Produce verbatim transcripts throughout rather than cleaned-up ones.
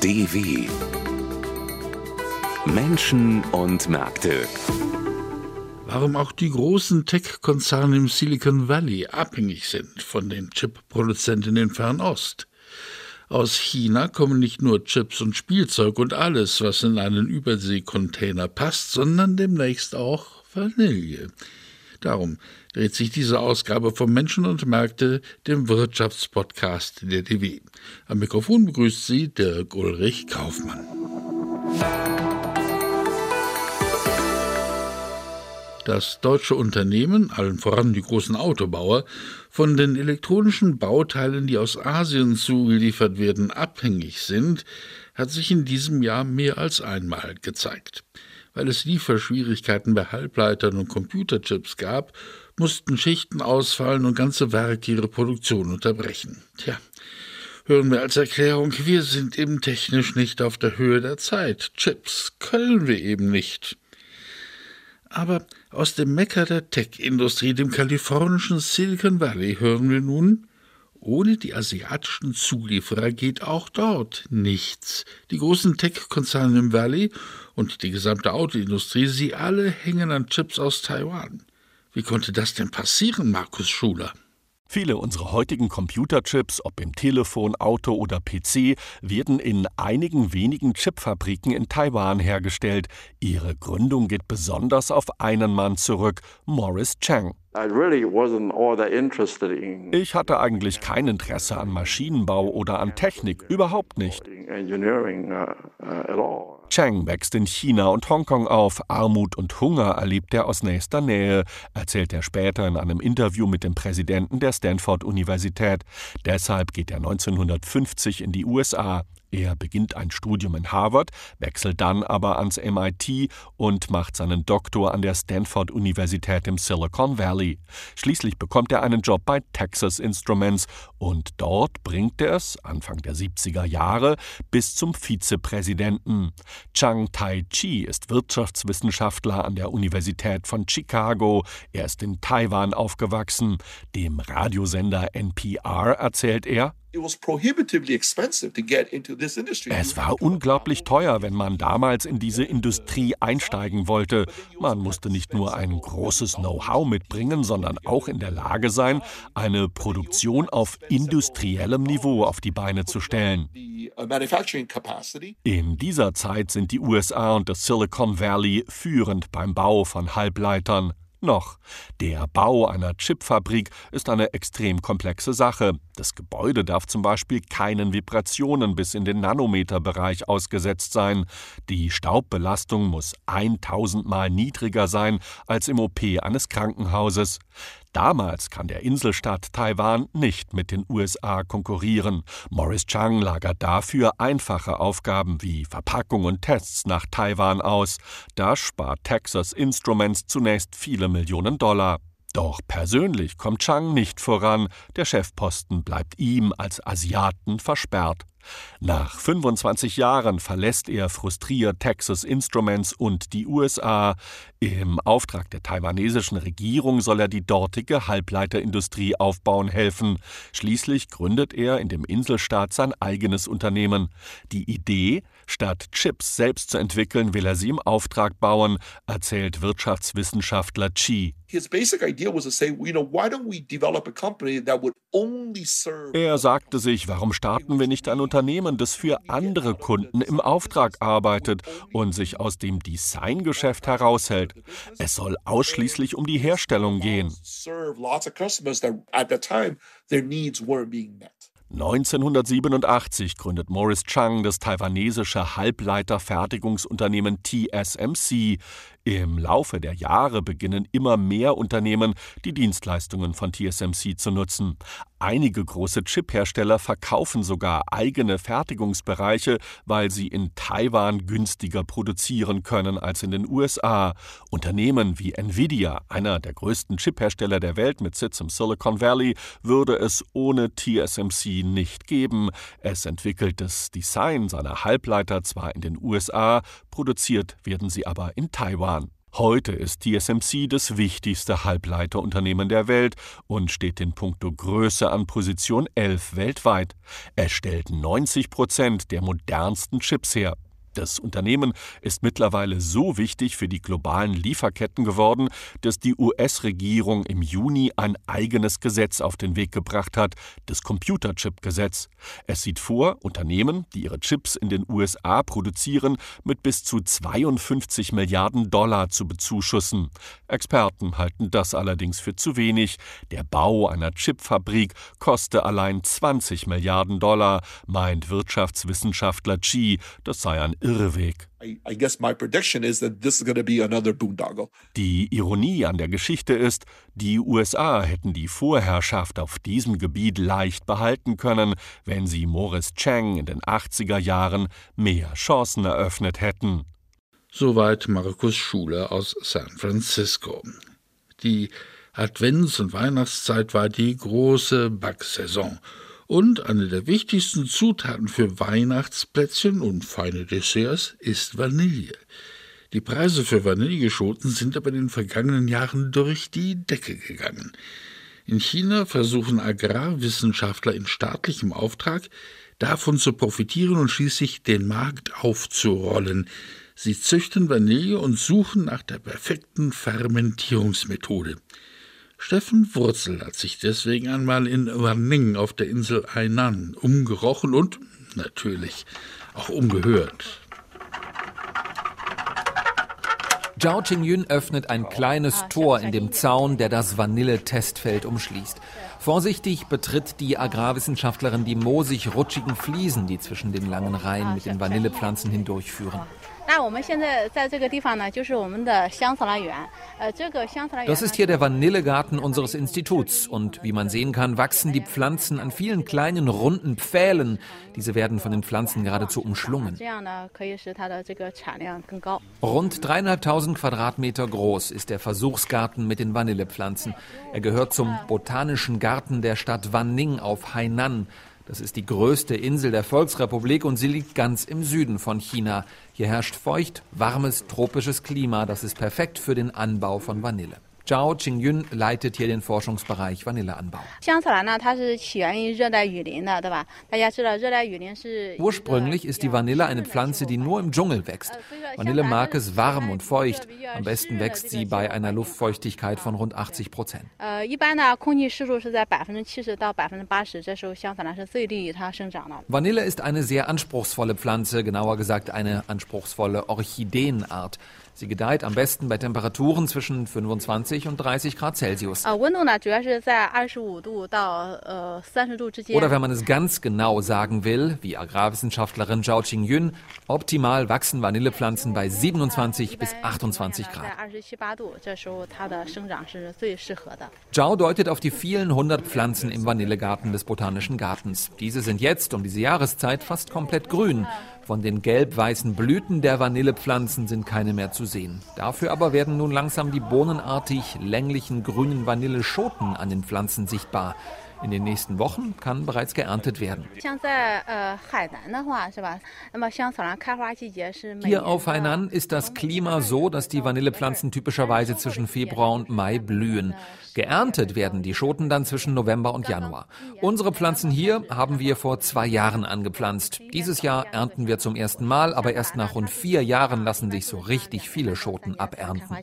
D W Menschen und Märkte. Warum auch die großen Tech-Konzerne im Silicon Valley abhängig sind von den Chip-Produzenten in Fernost. Aus China kommen nicht nur Chips und Spielzeug und alles, was in einen Überseekontainer passt, sondern demnächst auch Vanille. Darum dreht sich diese Ausgabe von Menschen und Märkte, dem Wirtschaftspodcast der D W. Am Mikrofon begrüßt Sie Dirk Ulrich Kaufmann. Dass deutsche Unternehmen, allen voran die großen Autobauer, von den elektronischen Bauteilen, die aus Asien zugeliefert werden, abhängig sind, hat sich in diesem Jahr mehr als einmal gezeigt. Weil es Lieferschwierigkeiten bei Halbleitern und Computerchips gab, mussten Schichten ausfallen und ganze Werke ihre Produktion unterbrechen. Tja, hören wir als Erklärung, wir sind eben technisch nicht auf der Höhe der Zeit. Chips können wir eben nicht. Aber aus dem Mekka der Tech-Industrie, dem kalifornischen Silicon Valley, hören wir nun, ohne die asiatischen Zulieferer geht auch dort nichts. Die großen Tech-Konzerne im Valley und die gesamte Autoindustrie, sie alle hängen an Chips aus Taiwan. Wie konnte das denn passieren, Markus Schuler? Viele unserer heutigen Computerchips, ob im Telefon, Auto oder P C, werden in einigen wenigen Chipfabriken in Taiwan hergestellt. Ihre Gründung geht besonders auf einen Mann zurück, Morris Chang. Ich hatte eigentlich kein Interesse an Maschinenbau oder an Technik, überhaupt nicht. Chang wächst in China und Hongkong auf. Armut und Hunger erlebt er aus nächster Nähe, erzählt er später in einem Interview mit dem Präsidenten der Stanford-Universität. Deshalb geht er neunzehnhundertfünfzig in die U S A. Er beginnt ein Studium in Harvard, wechselt dann aber ans M I T und macht seinen Doktor an der Stanford-Universität im Silicon Valley. Schließlich bekommt er einen Job bei Texas Instruments und dort bringt er es, Anfang der siebziger Jahre, bis zum Vizepräsidenten. Chang Tai-chi ist Wirtschaftswissenschaftler an der Universität von Chicago. Er ist in Taiwan aufgewachsen. Dem Radiosender N P R erzählt er: Es war unglaublich teuer, wenn man damals in diese Industrie einsteigen wollte. Man musste nicht nur ein großes Know-how mitbringen, sondern auch in der Lage sein, eine Produktion auf industriellem Niveau auf die Beine zu stellen. In dieser Zeit sind die U S A und das Silicon Valley führend beim Bau von Halbleitern. Noch. Der Bau einer Chipfabrik ist eine extrem komplexe Sache. Das Gebäude darf zum Beispiel keinen Vibrationen bis in den Nanometerbereich ausgesetzt sein. Die Staubbelastung muss tausendmal niedriger sein als im O P eines Krankenhauses. Damals kann der Inselstaat Taiwan nicht mit den U S A konkurrieren. Morris Chang lagert dafür einfache Aufgaben wie Verpackung und Tests nach Taiwan aus. Da spart Texas Instruments zunächst viele Millionen Dollar. Doch persönlich kommt Chang nicht voran. Der Chefposten bleibt ihm als Asiaten versperrt. Nach fünfundzwanzig Jahren verlässt er frustriert Texas Instruments und die U S A. Im Auftrag der taiwanesischen Regierung soll er die dortige Halbleiterindustrie aufbauen helfen. Schließlich gründet er in dem Inselstaat sein eigenes Unternehmen. Die Idee: Statt Chips selbst zu entwickeln, will er sie im Auftrag bauen, erzählt Wirtschaftswissenschaftler Chi. Er sagte sich, warum starten wir nicht ein Unternehmen, das für andere Kunden im Auftrag arbeitet und sich aus dem Designgeschäft heraushält. Es soll ausschließlich um die Herstellung gehen. neunzehnhundertsiebenundachtzig gründet Morris Chang das taiwanesische Halbleiterfertigungsunternehmen T S M C. Im Laufe der Jahre beginnen immer mehr Unternehmen, die Dienstleistungen von T S M C zu nutzen. Einige große Chiphersteller verkaufen sogar eigene Fertigungsbereiche, weil sie in Taiwan günstiger produzieren können als in den U S A. Unternehmen wie Nvidia, einer der größten Chiphersteller der Welt mit Sitz im Silicon Valley, würde es ohne T S M C nicht geben. Es entwickelt das Design seiner Halbleiter zwar in den U S A, produziert werden sie aber in Taiwan. Heute ist T S M C das wichtigste Halbleiterunternehmen der Welt und steht in puncto Größe an Position elf weltweit. Es stellt neunzig Prozent der modernsten Chips her. Das Unternehmen ist mittlerweile so wichtig für die globalen Lieferketten geworden, dass die U S-Regierung im Juni ein eigenes Gesetz auf den Weg gebracht hat, das Computerchip-Gesetz. Es sieht vor, Unternehmen, die ihre Chips in den U S A produzieren, mit bis zu zweiundfünfzig Milliarden Dollar zu bezuschussen. Experten halten das allerdings für zu wenig. Der Bau einer Chipfabrik koste allein zwanzig Milliarden Dollar, meint Wirtschaftswissenschaftler Chi, das sei ein Irrweg. Die Ironie an der Geschichte ist, die U S A hätten die Vorherrschaft auf diesem Gebiet leicht behalten können, wenn sie Morris Chang in den achtziger Jahren mehr Chancen eröffnet hätten. Soweit Markus Schuler aus San Francisco. Die Advents- und Weihnachtszeit war die große Backsaison. Und eine der wichtigsten Zutaten für Weihnachtsplätzchen und feine Desserts ist Vanille. Die Preise für Vanilleschoten sind aber in den vergangenen Jahren durch die Decke gegangen. In China versuchen Agrarwissenschaftler in staatlichem Auftrag, davon zu profitieren und schließlich den Markt aufzurollen. Sie züchten Vanille und suchen nach der perfekten Fermentierungsmethode. Steffen Wurzel hat sich deswegen einmal in Wanning auf der Insel Hainan umgerochen und natürlich auch umgehört. Zhao Qingyun öffnet ein kleines Tor in dem Zaun, der das Vanille-Testfeld umschließt. Vorsichtig betritt die Agrarwissenschaftlerin die moosig-rutschigen Fliesen, die zwischen den langen Reihen mit den Vanillepflanzen hindurchführen. Das ist hier der Vanillegarten unseres Instituts und wie man sehen kann, wachsen die Pflanzen an vielen kleinen runden Pfählen. Diese werden von den Pflanzen geradezu umschlungen. Rund dreieinhalbtausend Quadratmeter groß ist der Versuchsgarten mit den Vanillepflanzen. Er gehört zum Botanischen Garten der Stadt Wanning auf Hainan. Das ist die größte Insel der Volksrepublik und sie liegt ganz im Süden von China. Hier herrscht feucht, warmes, tropisches Klima. Das ist perfekt für den Anbau von Vanille. Zhao Qingyun leitet hier den Forschungsbereich Vanilleanbau. Ursprünglich ist die Vanille eine Pflanze, die nur im Dschungel wächst. Vanille mag es warm und feucht. Am besten wächst sie bei einer Luftfeuchtigkeit von rund achtzig Prozent. Vanille ist eine sehr anspruchsvolle Pflanze, genauer gesagt eine anspruchsvolle Orchideenart. Sie gedeiht am besten bei Temperaturen zwischen fünfundzwanzig und dreißig Grad Celsius. Oder wenn man es ganz genau sagen will, wie Agrarwissenschaftlerin Zhao Qingyun, optimal wachsen Vanillepflanzen bei siebenundzwanzig bis achtundzwanzig Grad. Zhao deutet auf die vielen hundert Pflanzen im Vanillegarten des Botanischen Gartens. Diese sind jetzt um diese Jahreszeit fast komplett grün. Von den gelb-weißen Blüten der Vanillepflanzen sind keine mehr zu sehen. Dafür aber werden nun langsam die bohnenartig länglichen grünen Vanilleschoten an den Pflanzen sichtbar. In den nächsten Wochen kann bereits geerntet werden. Hier auf Hainan ist das Klima so, dass die Vanillepflanzen typischerweise zwischen Februar und Mai blühen. Geerntet werden die Schoten dann zwischen November und Januar. Unsere Pflanzen hier haben wir vor zwei Jahren angepflanzt. Dieses Jahr ernten wir zum ersten Mal, aber erst nach rund vier Jahren lassen sich so richtig viele Schoten abernten.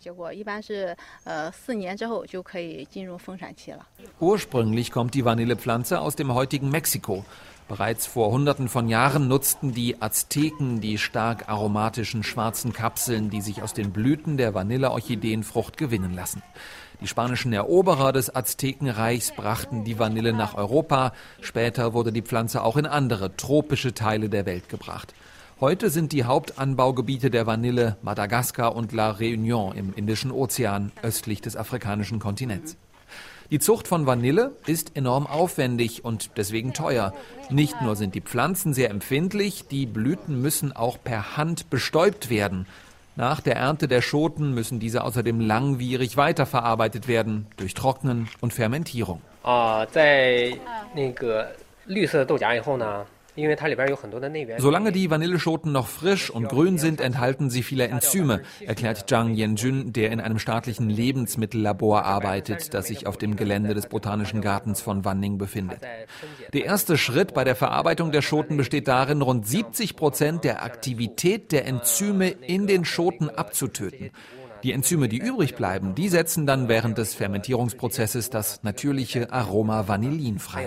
Ursprünglich kommt die Vanillepflanze aus dem heutigen Mexiko. Bereits vor Hunderten von Jahren nutzten die Azteken die stark aromatischen schwarzen Kapseln, die sich aus den Blüten der Vanilleorchideenfrucht gewinnen lassen. Die spanischen Eroberer des Aztekenreichs brachten die Vanille nach Europa. Später wurde die Pflanze auch in andere tropische Teile der Welt gebracht. Heute sind die Hauptanbaugebiete der Vanille Madagaskar und La Réunion im Indischen Ozean, östlich des afrikanischen Kontinents. Die Zucht von Vanille ist enorm aufwendig und deswegen teuer. Nicht nur sind die Pflanzen sehr empfindlich, die Blüten müssen auch per Hand bestäubt werden. Nach der Ernte der Schoten müssen diese außerdem langwierig weiterverarbeitet werden, durch Trocknen und Fermentierung. Solange die Vanilleschoten noch frisch und grün sind, enthalten sie viele Enzyme, erklärt Zhang Yanjun, der in einem staatlichen Lebensmittellabor arbeitet, das sich auf dem Gelände des Botanischen Gartens von Wanning befindet. Der erste Schritt bei der Verarbeitung der Schoten besteht darin, rund siebzig Prozent der Aktivität der Enzyme in den Schoten abzutöten. Die Enzyme, die übrig bleiben, die setzen dann während des Fermentierungsprozesses das natürliche Aroma Vanillin frei.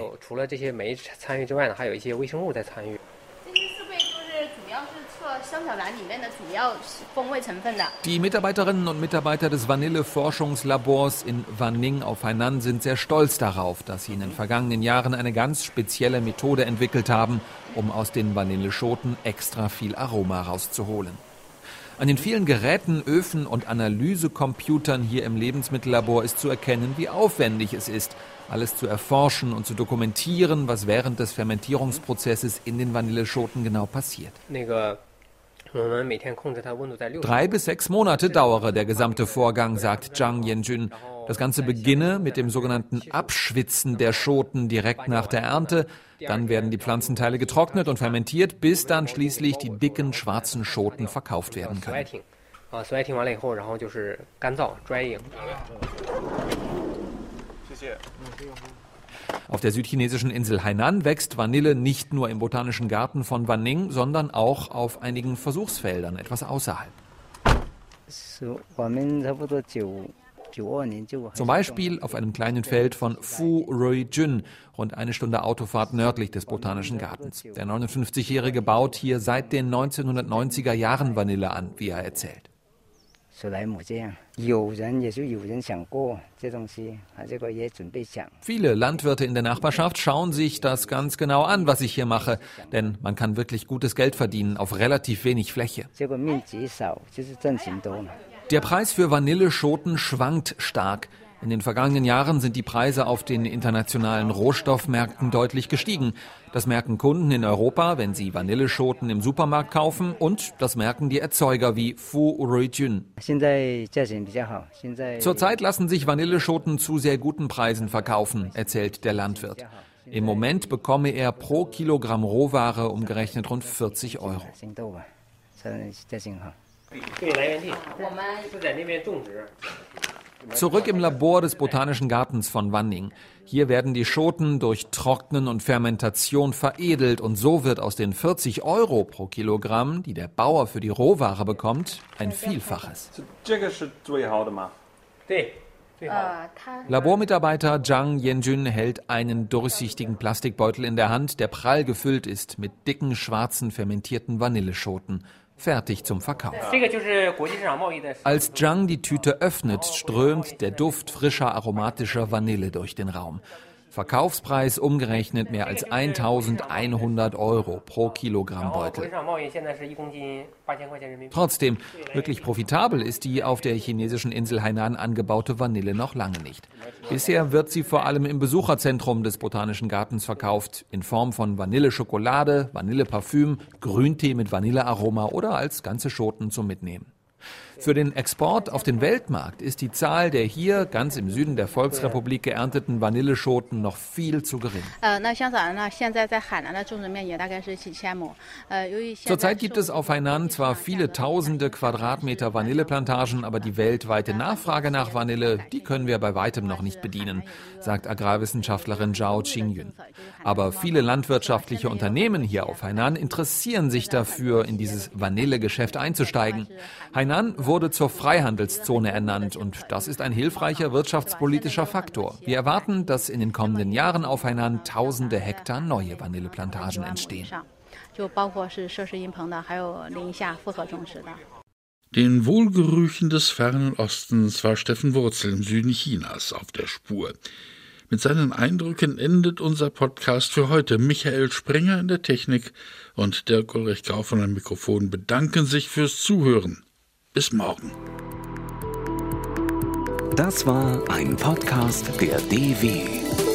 Die Mitarbeiterinnen und Mitarbeiter des Vanilleforschungslabors in Wanning auf Hainan sind sehr stolz darauf, dass sie in den vergangenen Jahren eine ganz spezielle Methode entwickelt haben, um aus den Vanilleschoten extra viel Aroma rauszuholen. An den vielen Geräten, Öfen und Analysecomputern hier im Lebensmittellabor ist zu erkennen, wie aufwendig es ist, alles zu erforschen und zu dokumentieren, was während des Fermentierungsprozesses in den Vanilleschoten genau passiert. Drei bis sechs Monate dauere der gesamte Vorgang, sagt Zhang Yanjun. Das Ganze beginne mit dem sogenannten Abschwitzen der Schoten direkt nach der Ernte. Dann werden die Pflanzenteile getrocknet und fermentiert, bis dann schließlich die dicken schwarzen Schoten verkauft werden können. Auf der südchinesischen Insel Hainan wächst Vanille nicht nur im Botanischen Garten von Wanning, sondern auch auf einigen Versuchsfeldern etwas außerhalb. Zum Beispiel auf einem kleinen Feld von Fu Ruijun, rund eine Stunde Autofahrt nördlich des Botanischen Gartens. Der neunundfünfzigjährige baut hier seit den neunzehnhundertneunziger Jahren Vanille an, wie er erzählt. Viele Landwirte in der Nachbarschaft schauen sich das ganz genau an, was ich hier mache, denn man kann wirklich gutes Geld verdienen auf relativ wenig Fläche. Der Preis für Vanilleschoten schwankt stark. In den vergangenen Jahren sind die Preise auf den internationalen Rohstoffmärkten deutlich gestiegen. Das merken Kunden in Europa, wenn sie Vanilleschoten im Supermarkt kaufen, und das merken die Erzeuger wie Fu Ruijun. Zurzeit lassen sich Vanilleschoten zu sehr guten Preisen verkaufen, erzählt der Landwirt. Im Moment bekomme er pro Kilogramm Rohware umgerechnet rund vierzig Euro. Zurück im Labor des Botanischen Gartens von Wanning. Hier werden die Schoten durch Trocknen und Fermentation veredelt und so wird aus den vierzig Euro pro Kilogramm, die der Bauer für die Rohware bekommt, ein Vielfaches. Labormitarbeiter Zhang Yanjun hält einen durchsichtigen Plastikbeutel in der Hand, der prall gefüllt ist mit dicken, schwarzen, fermentierten Vanilleschoten. Fertig zum Verkauf. Als Zhang die Tüte öffnet, strömt der Duft frischer, aromatischer Vanille durch den Raum. Verkaufspreis umgerechnet mehr als eintausendeinhundert Euro pro Kilogramm Beutel. Trotzdem, wirklich profitabel ist die auf der chinesischen Insel Hainan angebaute Vanille noch lange nicht. Bisher wird sie vor allem im Besucherzentrum des Botanischen Gartens verkauft, in Form von Vanilleschokolade, Vanilleparfüm, Grüntee mit Vanillearoma oder als ganze Schoten zum Mitnehmen. Für den Export auf den Weltmarkt ist die Zahl der hier ganz im Süden der Volksrepublik geernteten Vanilleschoten noch viel zu gering. Zurzeit gibt es auf Hainan zwar viele tausende Quadratmeter Vanilleplantagen, aber die weltweite Nachfrage nach Vanille, die können wir bei weitem noch nicht bedienen, sagt Agrarwissenschaftlerin Zhao Qingyun. Aber viele landwirtschaftliche Unternehmen hier auf Hainan interessieren sich dafür, in dieses Vanillegeschäft einzusteigen. Hainan wurde zur Freihandelszone ernannt und das ist ein hilfreicher wirtschaftspolitischer Faktor. Wir erwarten, dass in den kommenden Jahren auf Hainan tausende Hektar neue Vanilleplantagen entstehen. Den Wohlgerüchen des fernen Ostens war Steffen Wurzel im Süden Chinas auf der Spur. Mit seinen Eindrücken endet unser Podcast für heute. Michael Sprenger in der Technik und Dirk Ulrich Grau von einem Mikrofon bedanken sich fürs Zuhören. Bis morgen. Das war ein Podcast der D W.